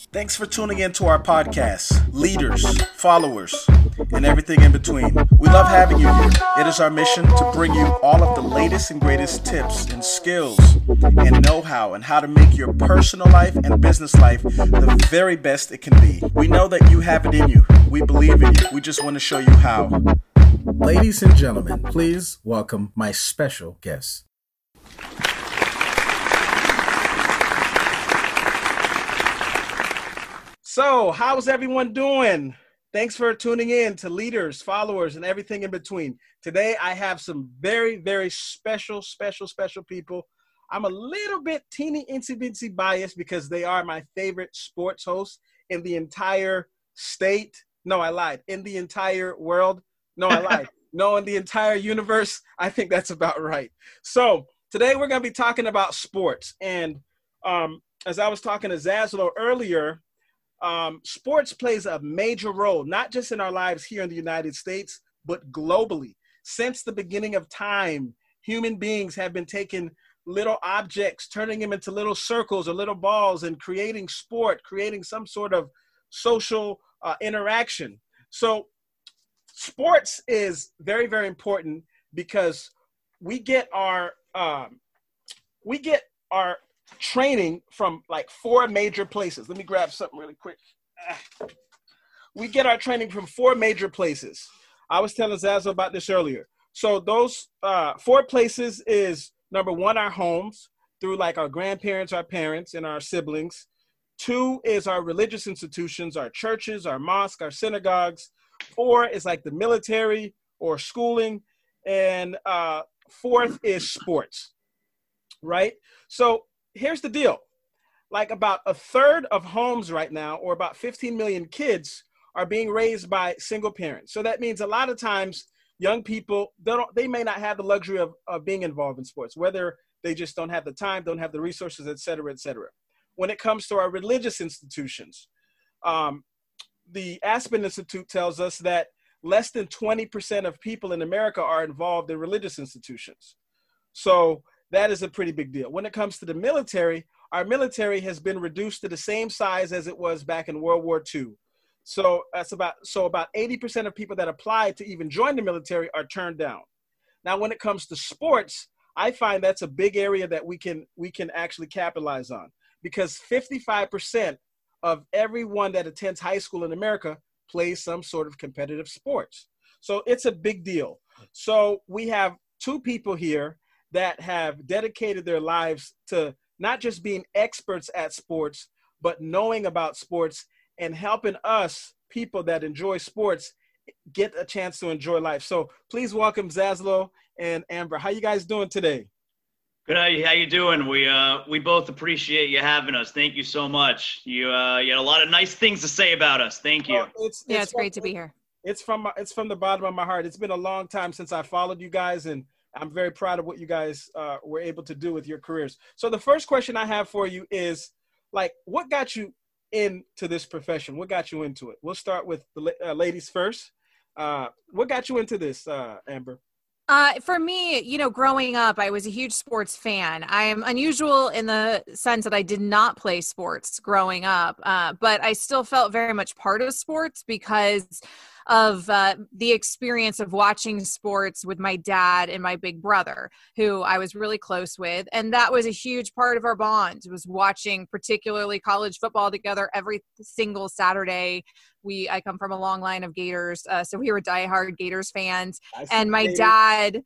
Thanks for tuning in to our podcast, Leaders, Followers, and everything in between. We love having you here. It is our mission to bring you all of the latest and greatest tips and skills and know-how and how to make your personal life and business life the very best it can be. We know that you have it in you. We believe in you. We just want to show you how. Ladies and gentlemen, please welcome my special guest. So, how's everyone doing? Thanks for tuning in to Leaders, Followers, and everything in between. Today, I have some very, very special people. I'm a little bit teeny-incy-bincy biased because they are my favorite sports hosts in the entire state. No, I lied. In the entire world. No, I lied. No, in the entire universe. I think that's about right. So, today we're going to be talking about sports. And as I was talking to Zaslow earlier, sports plays a major role, not just in our lives here in the United States, but globally. Since the beginning of time, human beings have been taking little objects, turning them into little circles or little balls and creating sport, creating some sort of social interaction. So sports is very, very important because we get our training from like four major places. Let me grab something really quick. We get our training from four major places. I was telling Zazo about this earlier. So those four places is, number one, our homes through like our grandparents, our parents, and our siblings. Two is our religious institutions, our churches, our mosques, our synagogues. Four is like the military or schooling. And fourth is sports, right? So here's the deal. Like about a third of homes right now, or about 15 million kids, are being raised by single parents. So that means a lot of times young people, they may not have the luxury of being involved in sports, whether they just don't have the time, don't have the resources, et cetera, et cetera. When it comes to our religious institutions, the Aspen Institute tells us that less than 20% of people in America are involved in religious institutions. So that is a pretty big deal. When it comes to the military, our military has been reduced to the same size as it was back in World War II. So about 80% of people that apply to even join the military are turned down. Now, when it comes to sports, I find that's a big area that we can actually capitalize on, because 55% of everyone that attends high school in America plays some sort of competitive sports. So it's a big deal. So we have two people here that have dedicated their lives to not just being experts at sports, but knowing about sports and helping us, people that enjoy sports, get a chance to enjoy life. So please welcome Zaslow and Amber. How you guys doing today? Good. How you doing? We both appreciate you having us. Thank you so much. You had a lot of nice things to say about us. Thank you. It's great to be here. It's from the bottom of my heart. It's been a long time since I followed you guys, and I'm very proud of what you guys were able to do with your careers. So the first question I have for you is, like, what got you into this profession? What got you into it? We'll start with the ladies first. What got you into this, Amber? For me, growing up, I was a huge sports fan. I am unusual in the sense that I did not play sports growing up, but I still felt very much part of sports because of the experience of watching sports with my dad and my big brother, who I was really close with. And that was a huge part of our bond, was watching particularly college football together every single Saturday. I come from a long line of Gators, so we were diehard Gators fans. And my dad,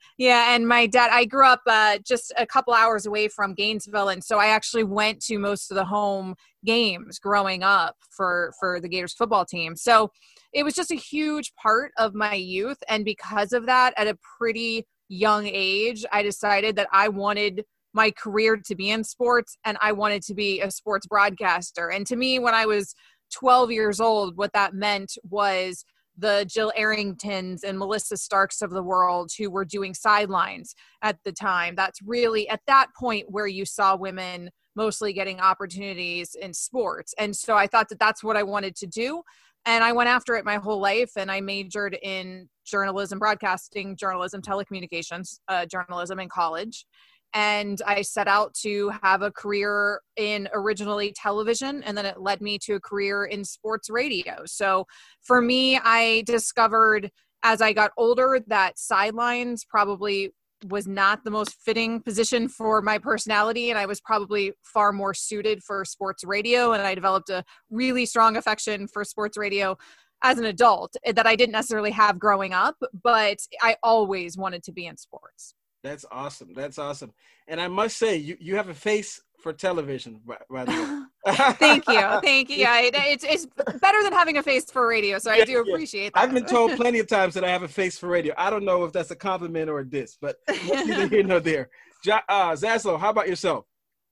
I grew up just a couple hours away from Gainesville, and so I actually went to most of the home games growing up for the Gators football team. So it was just a huge part of my youth, and because of that, at a pretty young age, I decided that I wanted my career to be in sports, and I wanted to be a sports broadcaster. And to me, when I was 12 years old, what that meant was the Jill Arringtons and Melissa Starks of the world who were doing sidelines at the time. That's really at that point where you saw women mostly getting opportunities in sports. And so I thought that that's what I wanted to do. And I went after it my whole life, and I majored in journalism, broadcasting, journalism, telecommunications, journalism in college. and I set out to have a career in originally television, and then it led me to a career in sports radio. So for me, I discovered as I got older that sidelines probably was not the most fitting position for my personality, and I was probably far more suited for sports radio, and I developed a really strong affection for sports radio as an adult that I didn't necessarily have growing up, but I always wanted to be in sports. That's awesome. That's awesome. And I must say, you have a face for television, by the way. Thank you. Thank you. It's better than having a face for radio, so I do appreciate that. I've been told plenty of times that I have a face for radio. I don't know if that's a compliment or a diss, but neither here nor there. Zaslow, how about yourself?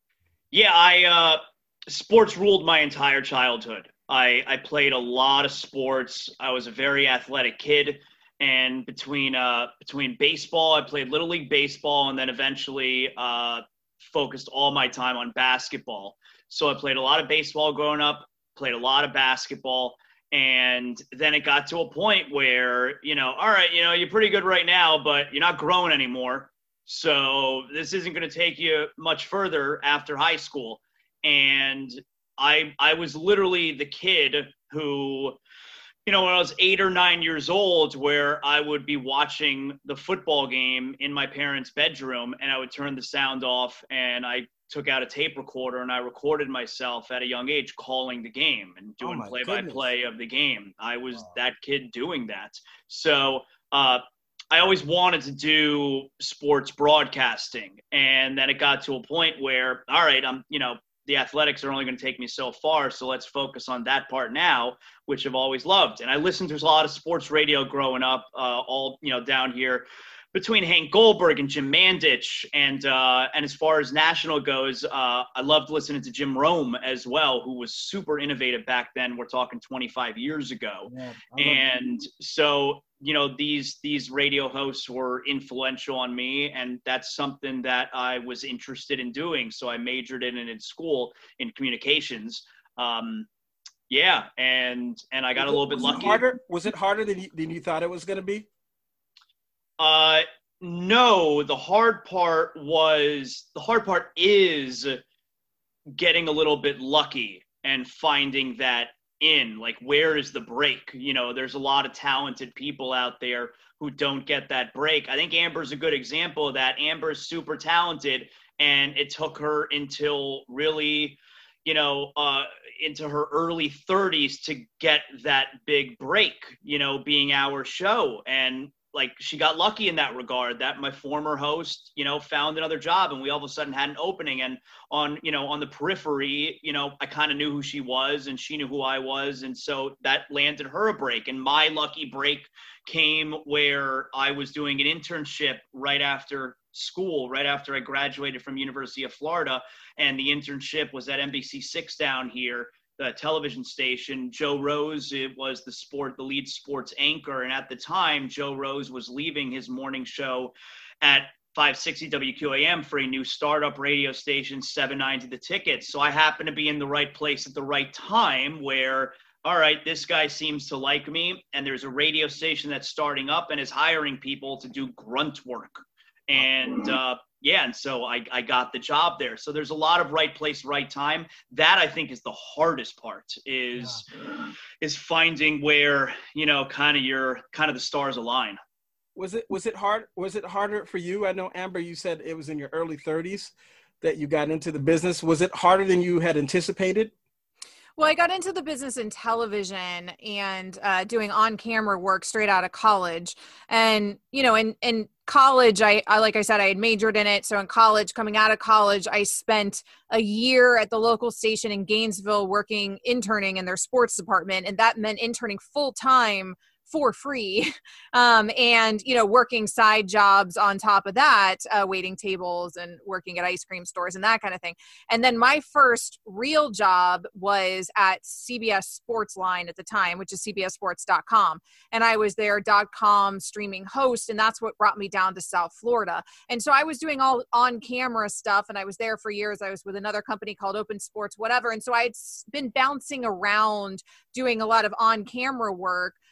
Yeah, sports ruled my entire childhood. I played a lot of sports. I was a very athletic kid. And between baseball, I played Little League baseball, and then eventually focused all my time on basketball. So I played a lot of baseball growing up, played a lot of basketball, and then it got to a point where, all right, you're pretty good right now, but you're not growing anymore. So this isn't going to take you much further after high school. And I was literally the kid who, when I was 8 or 9 years old, where I would be watching the football game in my parents' bedroom, and I would turn the sound off, and I took out a tape recorder and I recorded myself at a young age calling the game and doing play-by-play of the game. I was that kid doing that. So I always wanted to do sports broadcasting, and then it got to a point where, all right, the athletics are only going to take me so far, so let's focus on that part now, which I've always loved. And I listened to a lot of sports radio growing up, all down here between Hank Goldberg and Jim Mandich. And as far as national goes, I loved listening to Jim Rome as well, who was super innovative back then. We're talking 25 years ago. Yeah, and so, these radio hosts were influential on me, and that's something that I was interested in doing. So I majored in school in communications. And I got a little bit lucky. Was it harder than you thought it was going to be? No, the hard part is getting a little bit lucky and finding that where is the break? There's a lot of talented people out there who don't get that break. I think Amber's a good example of that. Amber's super talented, and it took her until really, into her early 30s to get that big break, being our show. And she got lucky in that regard, that my former host, found another job, and we all of a sudden had an opening. And on the periphery, I kind of knew who she was, and she knew who I was. And so that landed her a break. And my lucky break came where I was doing an internship right after school, right after I graduated from University of Florida. And the internship was at NBC6 down here, the television station. Joe Rose, it was the lead sports anchor. And at the time, Joe Rose was leaving his morning show at 560 WQAM for a new startup radio station, 790 The Ticket. So I happened to be in the right place at the right time where, all right, this guy seems to like me, and there's a radio station that's starting up and is hiring people to do grunt work. And and so I got the job there. So there's a lot of right place, right time. That I think is the hardest part is finding where, kind of the stars align. Was it hard? Was it harder for you? I know, Amber, you said it was in your early 30s that you got into the business. Was it harder than you had anticipated? Well, I got into the business in television and doing on-camera work straight out of college. And, in college, I like I said, I had majored in it. So in college, coming out of college, I spent a year at the local station in Gainesville interning in their sports department. And that meant interning full-time for free. And, working side jobs on top of that, waiting tables and working at ice cream stores and that kind of thing. And then my first real job was at CBS Sportsline at the time, which is cbssports.com. And I was their .com streaming host. And that's what brought me down to South Florida. And so I was doing all on camera stuff, and I was there for years. I was with another company called Open Sports, whatever. And so I'd been bouncing around doing a lot of on camera work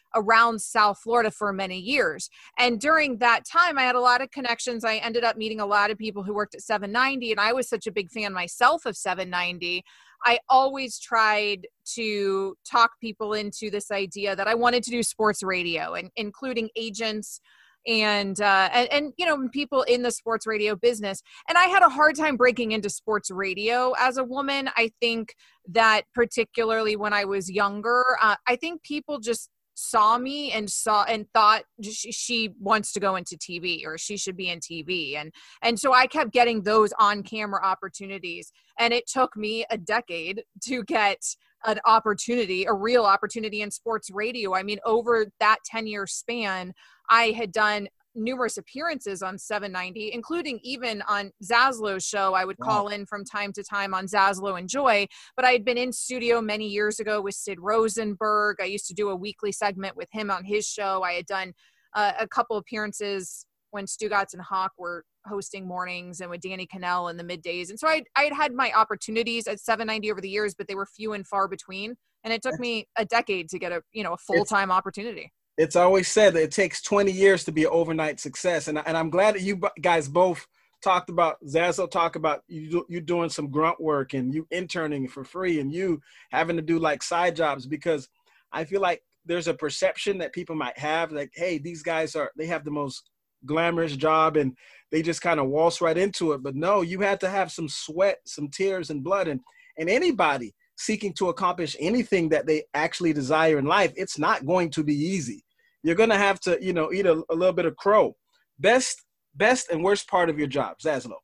around South Florida for many years. And during that time, I had a lot of connections. I ended up meeting a lot of people who worked at 790, and I was such a big fan myself of 790. I always tried to talk people into this idea that I wanted to do sports radio, and including agents and people in the sports radio business. And I had a hard time breaking into sports radio as a woman. I think that particularly when I was younger, I think people just saw me and thought she wants to go into TV, or she should be in TV. And so I kept getting those on camera opportunities. And it took me a decade to get an opportunity, a real opportunity in sports radio. I mean, over that 10-year span, I had done numerous appearances on 790, including even on Zaslow's show. I would call in from time to time on Zaslow and Joy, but I had been in studio many years ago with Sid Rosenberg. I used to do a weekly segment with him on his show. I had done a couple appearances when Stugotz and Hawk were hosting mornings, and with Danny Cannell in the middays. And so I had my opportunities at 790 over the years, but they were few and far between. And it took me a decade to get a full-time opportunity. It's always said that it takes 20 years to be an overnight success. And I'm glad that you guys both talked about, Zaslow talk about you doing some grunt work and you interning for free and you having to do like side jobs, because I feel like there's a perception that people might have like, hey, these guys they have the most glamorous job and they just kind of waltz right into it. But no, you had to have some sweat, some tears and blood. And anybody seeking to accomplish anything that they actually desire in life, it's not going to be easy. You're going to have to, eat a little bit of crow. Best and worst part of your job, Zaslow.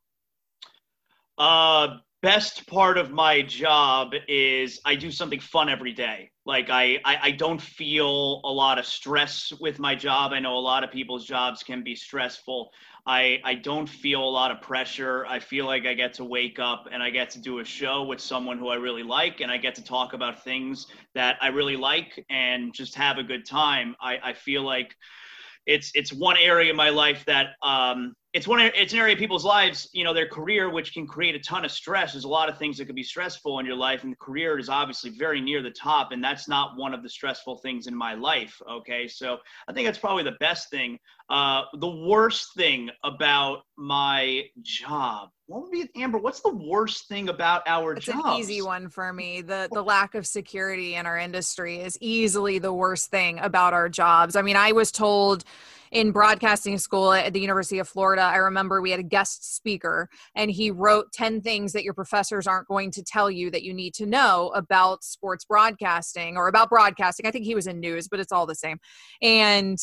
Best part of my job is I do something fun every day. Like I don't feel a lot of stress with my job. I know a lot of people's jobs can be stressful. I don't feel a lot of pressure. I feel like I get to wake up and I get to do a show with someone who I really like, and I get to talk about things that I really like and just have a good time. I feel like it's one area of my life that it's an area of people's lives, their career, which can create a ton of stress. There's a lot of things that could be stressful in your life, and the career is obviously very near the top, and that's not one of the stressful things in my life. Okay, so I think that's probably the best thing. The worst thing about my job, what would be, Amber, what's the worst thing about our jobs? It's an easy one for me. The lack of security in our industry is easily the worst thing about our jobs. I mean, I was told in broadcasting school at the University of Florida, I remember we had a guest speaker and he wrote 10 things that your professors aren't going to tell you that you need to know about sports broadcasting or about broadcasting. I think he was in news, but it's all the same. And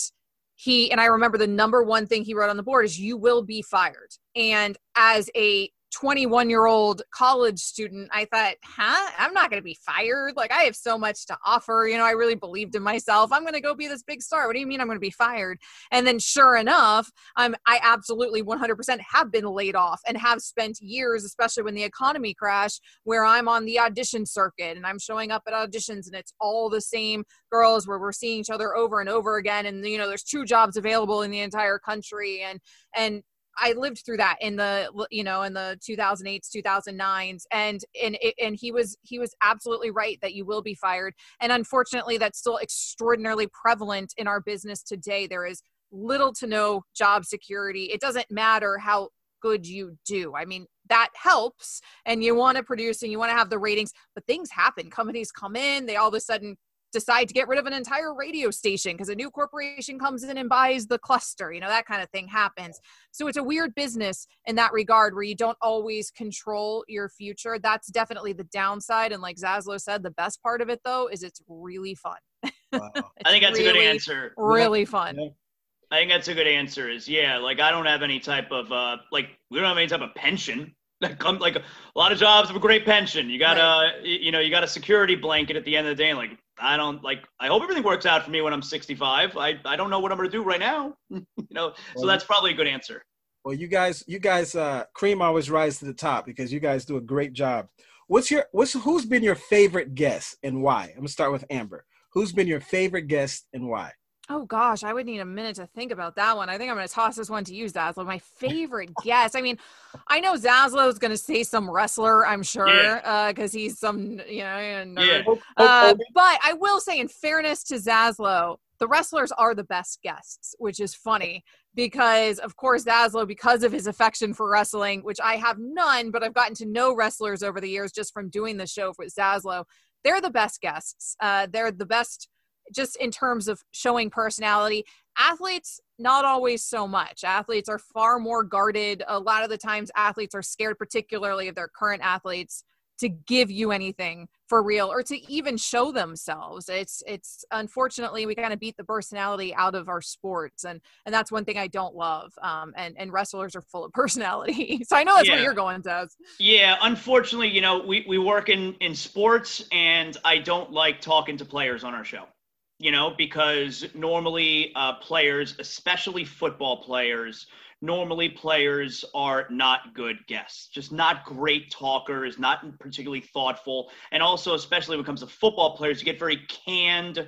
I remember the number one thing he wrote on the board is you will be fired. And as a 21-year-old college student, I thought, I'm not going to be fired. Like, I have so much to offer. I really believed in myself. I'm going to go be this big star. What do you mean I'm going to be fired? And then sure enough, I absolutely 100% have been laid off and have spent years, especially when the economy crashed, where I'm on the audition circuit and I'm showing up at auditions and it's all the same girls where we're seeing each other over and over again. And, there's 2 jobs available in the entire country. And I lived through that in the 2008s, 2009s. And he was absolutely right that you will be fired. And unfortunately, that's still extraordinarily prevalent in our business today. There is little to no job security. It doesn't matter how good you do. I mean, that helps and you want to produce and you want to have the ratings, but things happen. Companies come in, they all of a sudden decide to get rid of an entire radio station because a new corporation comes in and buys the cluster, that kind of thing happens. So it's a weird business in that regard where you don't always control your future. That's definitely the downside. And like Zaslow said, the best part of it though, is it's really fun. Wow. I think that's really, a good answer. Really fun. Yeah. I think that's a good answer like, I don't have any type of, we don't have any type of pension. Like a lot of jobs have a great pension. You got you got a security blanket at the end of the day. And I hope everything works out for me when I'm 65. I don't know what I'm going to do right now, so that's probably a good answer. Well, you guys, cream always rise to the top because you guys do a great job. Who's been your favorite guest and why? I'm going to start with Amber. Who's been your favorite guest and why? Oh gosh, I would need a minute to think about that one. I think I'm going to toss this one to you, Zaslow. My favorite guest. I mean, I know Zaslow is going to say some wrestler, I'm sure, because he's some, nerd. Yeah. But I will say, in fairness to Zaslow, the wrestlers are the best guests, which is funny because, of course, Zaslow, because of his affection for wrestling, which I have none, but I've gotten to know wrestlers over the years just from doing the show with Zaslow. They're the best guests. They're the best just in terms of showing personality. Athletes, not always so much. Athletes are far more guarded. A lot of the times athletes are scared, particularly of their current athletes, to give you anything for real or to even show themselves. It's unfortunately, we kind of beat the personality out of our sports. And that's one thing I don't love. And wrestlers are full of personality. So I know that's where you're going, Taz. Yeah, unfortunately, you know, we work in sports, and I don't like talking to players on our show. You know, because normally players, especially football players, players are not good guests, just not great talkers, not particularly thoughtful. And also, especially when it comes to football players, you get very canned,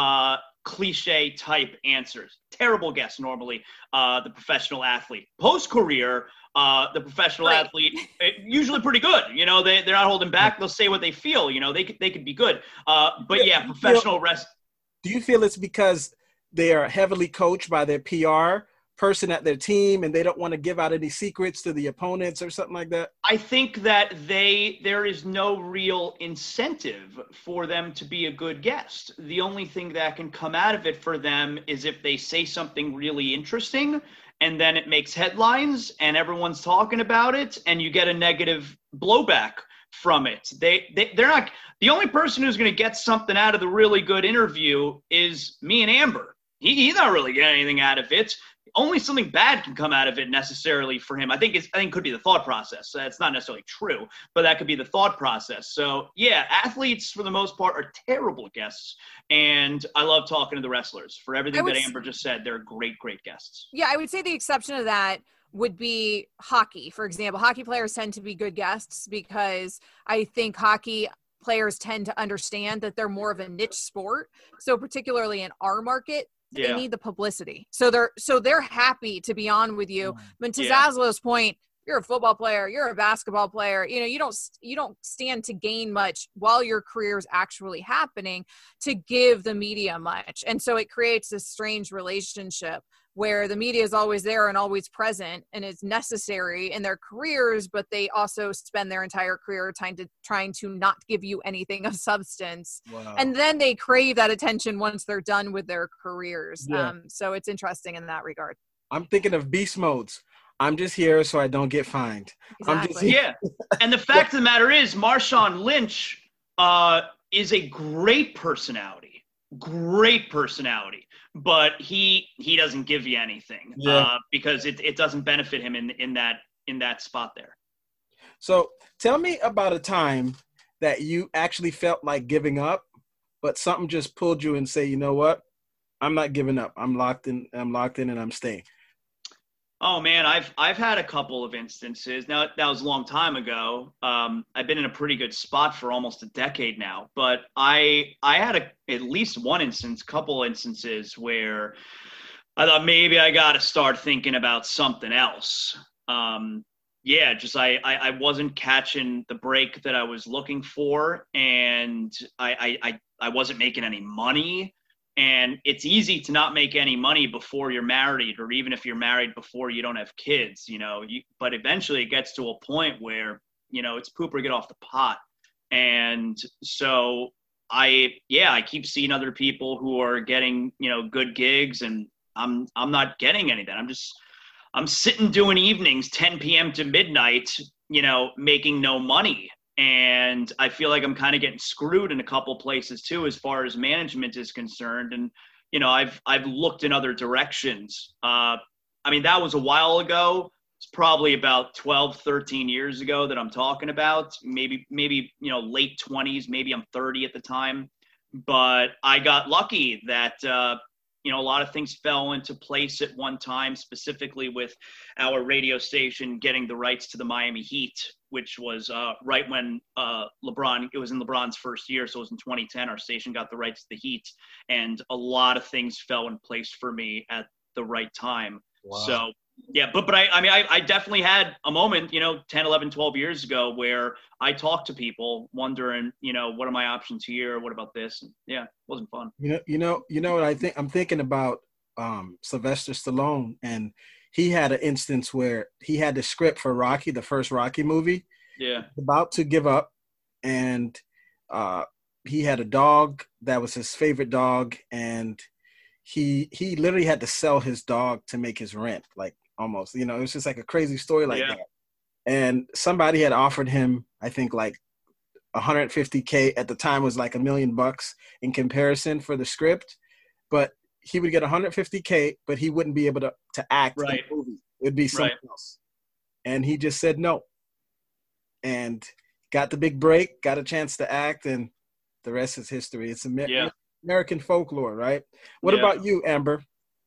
cliche type answers. Terrible guests normally, the professional athlete. Post-career, the professional athlete, usually pretty good. You know, they're not holding back. They'll say what they feel. You know, they could be good. But yeah, professional rest. Do you feel it's because they are heavily coached by their PR person at their team and they don't want to give out any secrets to the opponents or something like that? I think that there is no real incentive for them to be a good guest. The only thing that can come out of it for them is if they say something really interesting and then it makes headlines and everyone's talking about it and you get a negative blowback from it. They're not, the only person who's going to get something out of the really good interview is me and Amber. He's not really getting anything out of it. Only something bad can come out of it necessarily for him. I think it could be the thought process. It's not necessarily true, but that could be the thought process. So yeah, athletes for the most part are terrible guests. And I love talking to the wrestlers. For everything that Amber just said, they're great, great guests. Yeah, I would say the exception of that would be hockey. For example, hockey players tend to be good guests because I think hockey players tend to understand that they're more of a niche sport. So particularly in our market, they need the publicity. So they're happy to be on with you. But to Zaslow's point, you're a football player, you're a basketball player, you know, you don't stand to gain much while your career is actually happening to give the media much. And so it creates this strange relationship where the media is always there and always present and is necessary in their careers, but they also spend their entire career trying to not give you anything of substance. Wow. And then they crave that attention once they're done with their careers. Yeah. So it's interesting in that regard. I'm thinking of beast modes. I'm just here so I don't get fined. Exactly. I'm just here. Yeah. And the fact of the matter is, Marshawn Lynch is a great personality, but he doesn't give you anything because it doesn't benefit him in that spot there. So tell me about a time that you actually felt like giving up, but something just pulled you and say, you know what? I'm not giving up. I'm locked in and I'm staying. Oh man, I've had a couple of instances. Now that was a long time ago. I've been in a pretty good spot for almost a decade now, but I had at least one instance, couple instances where I thought maybe I got to start thinking about something else. I wasn't catching the break that I was looking for, and I wasn't making any money. And it's easy to not make any money before you're married, or even if you're married before you don't have kids, you know, but eventually it gets to a point where, you know, it's poop or get off the pot. And so I keep seeing other people who are getting, you know, good gigs, and I'm not getting any of that. I'm sitting doing evenings, 10 p.m. to midnight, you know, making no money. And I feel like I'm kind of getting screwed in a couple places too, as far as management is concerned. And, you know, I've looked in other directions. I mean, that was a while ago. It's probably about 12, 13 years ago that I'm talking about. Maybe, you know, late 20s, maybe I'm 30 at the time. But I got lucky that, you know, a lot of things fell into place at one time, specifically with our radio station getting the rights to the Miami Heat, which was right when it was in LeBron's first year. So it was in 2010, our station got the rights to the Heat, and a lot of things fell in place for me at the right time. Wow. So Yeah, but I mean, I definitely had a moment, 10, 11, 12 years ago where I talked to people wondering, what are my options here? What about this? And yeah, it wasn't fun. What I think? I'm thinking about Sylvester Stallone, and he had an instance where he had the script for Rocky, the first Rocky movie, Yeah. about to give up, and he had a dog that was his favorite dog, and he literally had to sell his dog to make his rent, like almost. It was just like a crazy story like Yeah. that. And somebody had offered him, I think, like 150K at the time was like $1 million in comparison for the script, but he would get 150K, but he wouldn't be able to act Right. in the movie. It'd be something else. And he just said no. And got the big break, got a chance to act, and the rest is history. It's American folklore, right? What about you, Amber?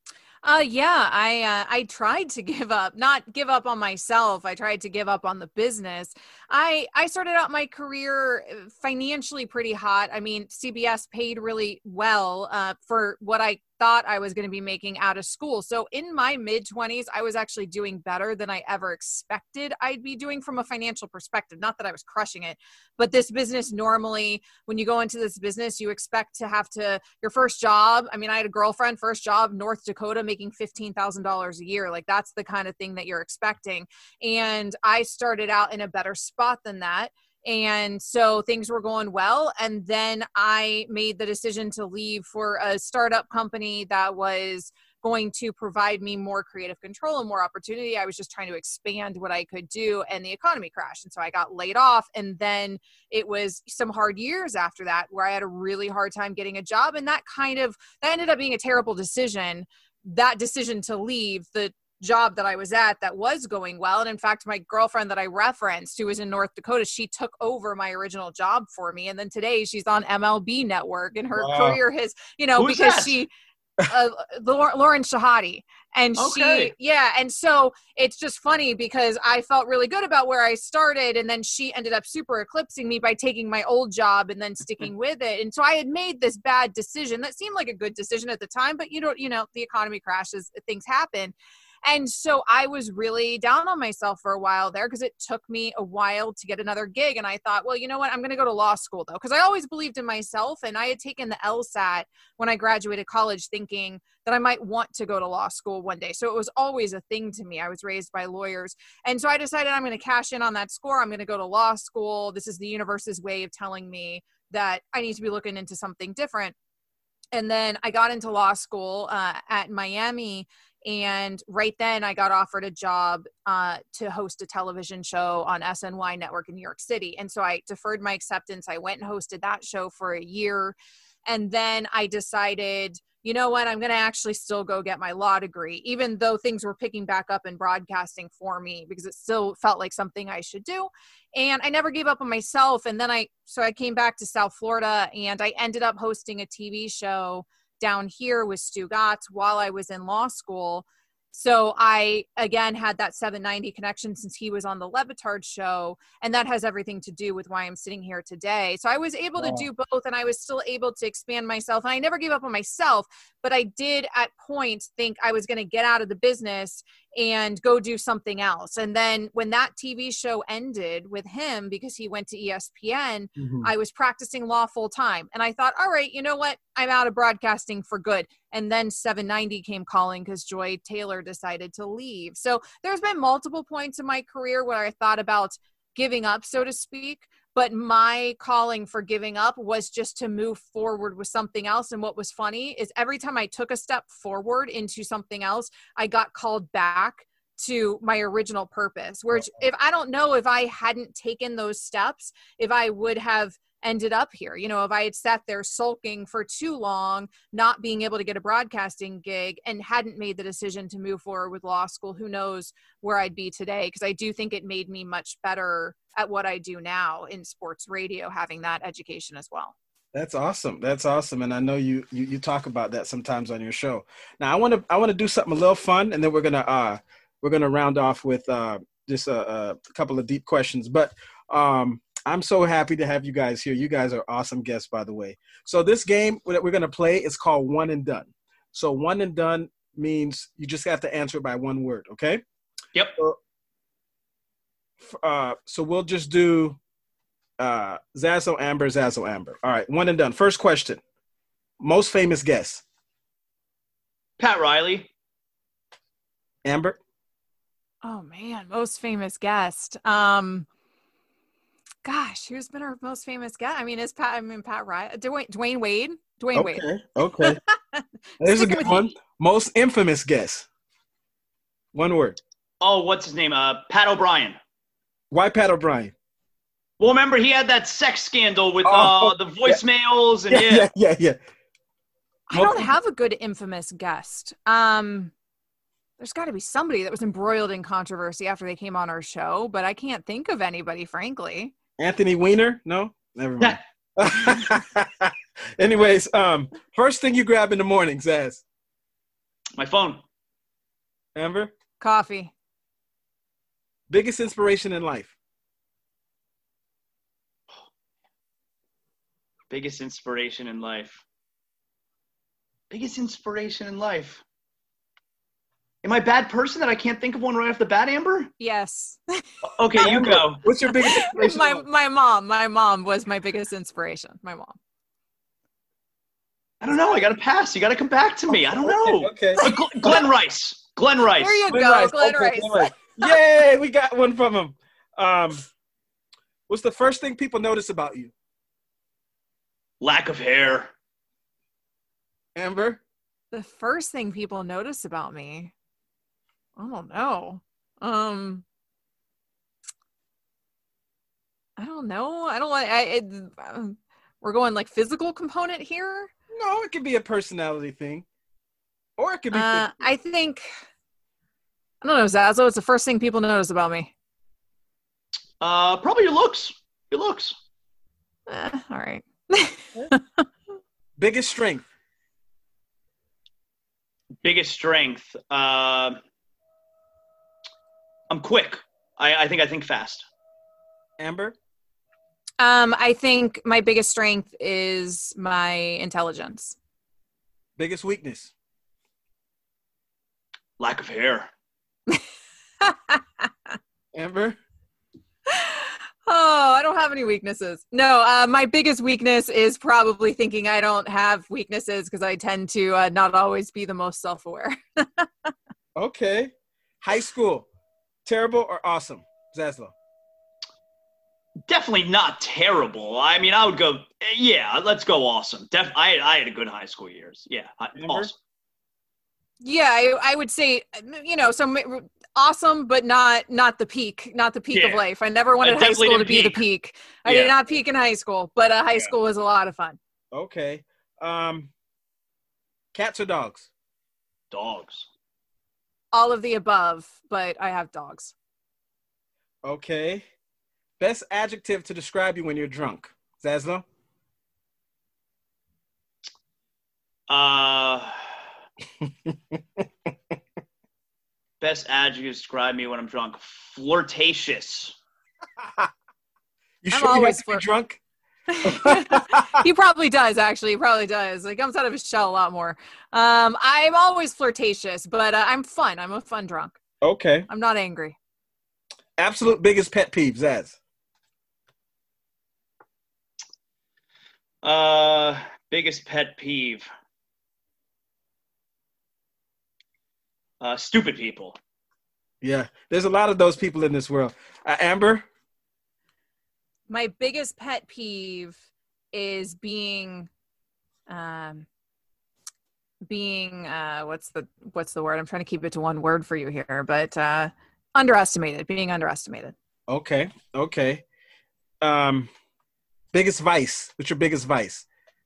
I tried to not give up on myself. I tried to give up on the business. I started out my career financially pretty hot. I mean, CBS paid really well for what I thought I was going to be making out of school. So in my mid-20s, I was actually doing better than I ever expected I'd be doing from a financial perspective. Not that I was crushing it, but this business, normally when you go into this business, you expect to have your first job. I mean, I had a girlfriend, first job, North Dakota, making $15,000 a year. Like, that's the kind of thing that you're expecting. And I started out in a better spot than that. And so things were going well. And then I made the decision to leave for a startup company that was going to provide me more creative control and more opportunity. I was just trying to expand what I could do, and the economy crashed. And so I got laid off. And then it was some hard years after that where I had a really hard time getting a job. And that ended up being a terrible decision. That decision to leave the job that I was at that was going well. And in fact, my girlfriend that I referenced, who was in North Dakota, she took over my original job for me. And then today she's on MLB Network, and her career has, Who's because that? she, Lauren Shahadi. And and so it's just funny because I felt really good about where I started, and then she ended up super eclipsing me by taking my old job and then sticking with it. And so I had made this bad decision that seemed like a good decision at the time, but the economy crashes, things happen. And so I was really down on myself for a while there because it took me a while to get another gig. And I thought, well, you know what? I'm going to go to law school, though, because I always believed in myself. And I had taken the LSAT when I graduated college thinking that I might want to go to law school one day. So it was always a thing to me. I was raised by lawyers. And so I decided I'm going to cash in on that score. I'm going to go to law school. This is the universe's way of telling me that I need to be looking into something different. And then I got into law school at Miami. And right then I got offered a job to host a television show on SNY Network in New York City. And so I deferred my acceptance. I went and hosted that show for a year. And then I decided, you know what, I'm going to actually still go get my law degree, even though things were picking back up in broadcasting for me, because it still felt like something I should do. And I never gave up on myself. And then I came back to South Florida, and I ended up hosting a TV show down here with Stugotz while I was in law school. So I, again, had that 790 connection since he was on the Le Batard show. And that has everything to do with why I'm sitting here today. So I was able to do both, and I was still able to expand myself. And I never gave up on myself, but I did at points think I was going to get out of the business and go do something else. And then when that TV show ended with him, because he went to ESPN, I was practicing law full time. And I thought, all right, you know what? I'm out of broadcasting for good. And then 790 came calling because Joy Taylor decided to leave. So there's been multiple points in my career where I thought about giving up, so to speak. But my calling for giving up was just to move forward with something else. And what was funny is every time I took a step forward into something else, I got called back to my original purpose. Which, if I don't know if I hadn't taken those steps, if I would have ended up here, if I had sat there sulking for too long, not being able to get a broadcasting gig, and hadn't made the decision to move forward with law school, who knows where I'd be today. Because I do think it made me much better at what I do now in sports radio, having that education as well. That's awesome. That's awesome. And I know you talk about that sometimes on your show. Now I want to do something a little fun, and then we're gonna round off with just a couple of deep questions. But I'm so happy to have you guys here. You guys are awesome guests, by the way. So this game that we're going to play is called One and Done. So One and Done means you just have to answer it by one word, okay? Yep. So we'll just do Zazzle Amber, Zazzle Amber. All right, one and done. First question. Most famous guest. Pat Riley. Amber? Oh man, most famous guest. Gosh, who's been our most famous guest? I mean, Pat Riley, Dwayne Wade. Dwayne Wade. Okay. There's a good one. Most infamous guest. One word. Oh, what's his name? Pat O'Brien. Why Pat O'Brien? Well, remember he had that sex scandal with the voicemails and yeah. I don't have a good infamous guest. There's got to be somebody that was embroiled in controversy after they came on our show, but I can't think of anybody, frankly. Anthony Weiner? No? Never mind. Anyways, first thing you grab in the morning, Zaz. My phone. Amber? Coffee. Biggest inspiration in life? Biggest inspiration in life. Biggest inspiration in life. Am I a bad person that I can't think of one right off the bat, Amber? Yes. Okay, you go. What's your biggest inspiration? My mom. My mom was my biggest inspiration. My mom. I don't know. I got to pass. You got to come back to me. I don't know. Okay. Glenn Rice. Glenn Rice. There you go, Glenn Rice. Yay, we got one from him. What's the first thing people notice about you? Lack of hair. Amber? The first thing people notice about me, I don't know. I don't know. I don't like. We're going like physical component here. No, it could be a personality thing, or it could be. I think. I don't know, Zazzle. It's the first thing people notice about me. Probably your looks. Your looks. All right. Biggest strength. Biggest strength. I'm quick. I think fast. Amber? I think my biggest strength is my intelligence. Biggest weakness? Lack of hair. Amber? Oh, I don't have any weaknesses. No, my biggest weakness is probably thinking I don't have weaknesses because I tend to not always be the most self-aware. Okay. High school, terrible or awesome? Zaslow? Definitely not terrible. I mean, I would go, yeah, let's go awesome. I had a good high school years. Yeah, awesome. Yeah, I would say, so awesome, but not the peak, of life. I never wanted high school to be the peak. I did not peak in high school, but high school was a lot of fun. Okay. Cats or dogs? Dogs. All of the above, but I have dogs. Okay. Best adjective to describe you when you're drunk? Zaslow? Best adjective to describe me when I'm drunk. Flirtatious. You sure you have to be drunk? He probably does, actually. He probably does. He comes out of his shell a lot more. I'm always flirtatious, but I'm fun. I'm a fun drunk. Okay. I'm not angry. Absolute biggest pet peeve, Zaz? Biggest pet peeve. Stupid people. Yeah, there's a lot of those people in this world. Amber? My biggest pet peeve is being what's the word? I'm trying to keep it to one word for you here, but being underestimated. Okay. Biggest vice. What's your biggest vice?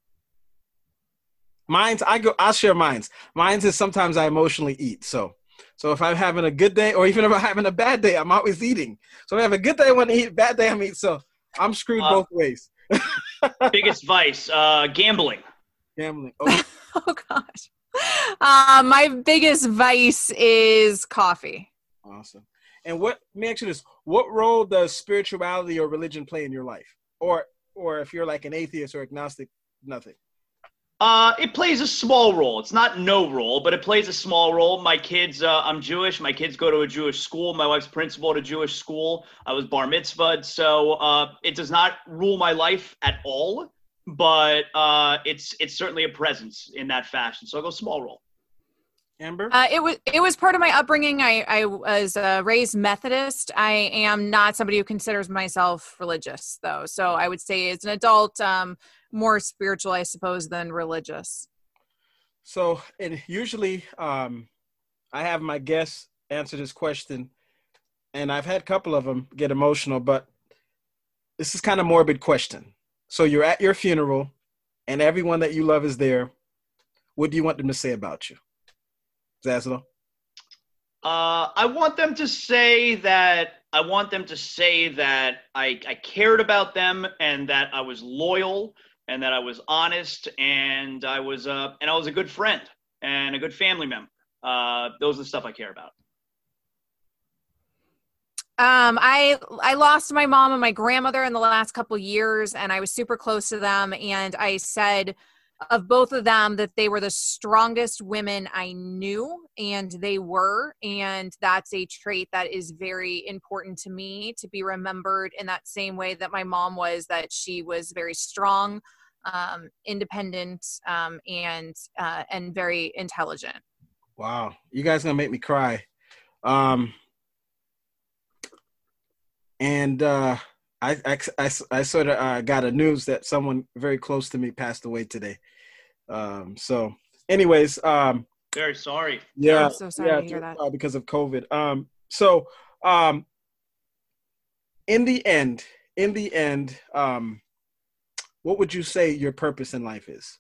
I'll share mine's. Mine's is sometimes I emotionally eat. So if I'm having a good day or even if I'm having a bad day, I'm always eating. So if I have a good day, I want to eat. Bad day, I'm eating. So I'm screwed both ways. Biggest vice, gambling. Gambling. Okay. Oh gosh. My biggest vice is coffee. Awesome. And let me ask you this. What role does spirituality or religion play in your life? Or if you're like an atheist or agnostic, nothing? It plays a small role. It's not no role, but it plays a small role. My kids, I'm Jewish. My kids go to a Jewish school. My wife's principal at a Jewish school. I was bar mitzvahed. So it does not rule my life at all, but it's certainly a presence in that fashion. So I'll go small role. Amber? It was part of my upbringing. I was raised Methodist. I am not somebody who considers myself religious, though. So I would say as an adult, more spiritual, I suppose, than religious. So, and usually I have my guests answer this question, and I've had a couple of them get emotional, but this is kind of morbid question. So you're at your funeral, and everyone that you love is there. What do you want them to say about you? Zaslow? I want them to say that I cared about them and that I was loyal and that I was honest and I was a good friend and a good family member. Those are the stuff I care about. I lost my mom and my grandmother in the last couple years, and I was super close to them. And I said of both of them that they were the strongest women I knew, and they were. And that's a trait that is very important to me, to be remembered in that same way that my mom was, that she was very strong, independent, and very intelligent. Wow. You guys gonna make me cry. And I sort of got a news that someone very close to me passed away today. So anyways, very sorry. Yeah. I'm so sorry to hear that. Because of COVID. So in the end, what would you say your purpose in life is?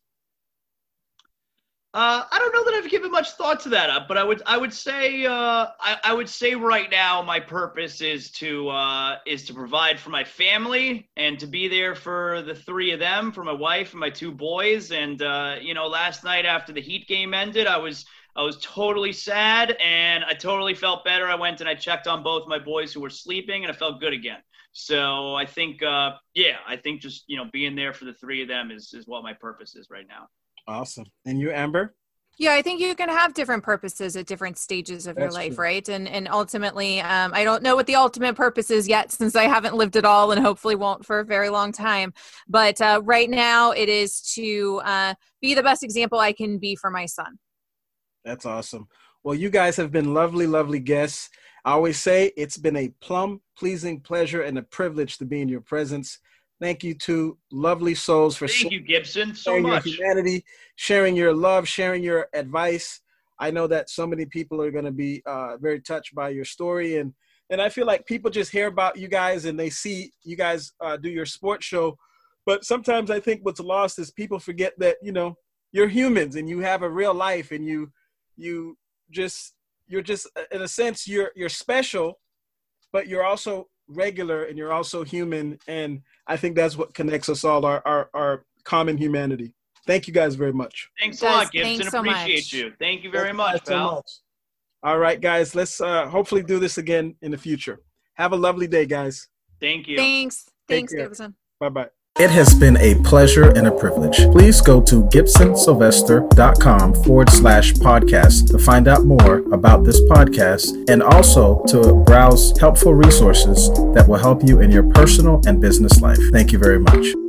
I don't know that I've given much thought to that, but I would say right now my purpose is to provide for my family and to be there for the three of them, for my wife and my two boys. And last night after the Heat game ended, I was totally sad and I totally felt better. I went and I checked on both my boys who were sleeping and I felt good again. So I think just being there for the three of them is what my purpose is right now. Awesome. And you, Amber? Yeah, I think you can have different purposes at different stages of your life, true. Right? And ultimately, I don't know what the ultimate purpose is yet, since I haven't lived it all and hopefully won't for a very long time. But right now it is to be the best example I can be for my son. That's awesome. Well, you guys have been lovely, lovely guests. I always say it's been a plum pleasing pleasure and a privilege to be in your presence. Thank you to lovely souls for Thank you, Gibson, so sharing much. Your humanity, sharing your love, sharing your advice. I know that so many people are going to be very touched by your story. And I feel like people just hear about you guys and they see you guys do your sports show. But sometimes I think what's lost is people forget that, you're humans and you have a real life and you're just in a sense, you're special, but you're also regular and you're also human, and I think that's what connects us all, our common humanity. Thank you guys very much. Thanks a lot, Gibson. Appreciate you. Thank you very much, pal. So much. All right, guys, let's hopefully do this again in the future. Have a lovely day, guys. Thank you. Thanks, Gibson. Bye-bye. It has been a pleasure and a privilege. Please go to gibsonsylvester.com/podcast to find out more about this podcast and also to browse helpful resources that will help you in your personal and business life. Thank you very much.